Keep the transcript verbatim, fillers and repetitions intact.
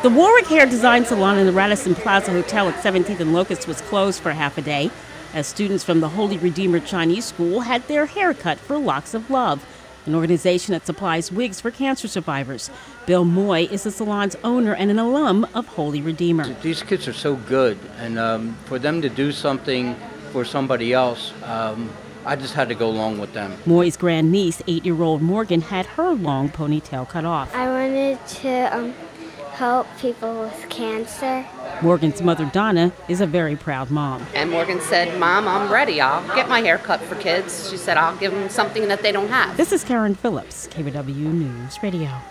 The Warwick Hair Design Salon in the Radisson Plaza Hotel at seventeenth and Locust was closed for half a day as students from the Holy Redeemer Chinese School had their hair cut for Locks of Love, an organization that supplies wigs for cancer survivors. Bill Moy is the salon's owner and an alum of Holy Redeemer. These kids are so good, and um, for them to do something for somebody else, um, I just had to go along with them. Moy's grandniece, eight-year-old Morgan, had her long ponytail cut off. I wanted to um, help people with cancer. Morgan's mother, Donna, is a very proud mom. And Morgan said, Mom, I'm ready. I'll get my hair cut for kids. She said, I'll give them something that they don't have. This is Karen Phillips, K B W News Radio.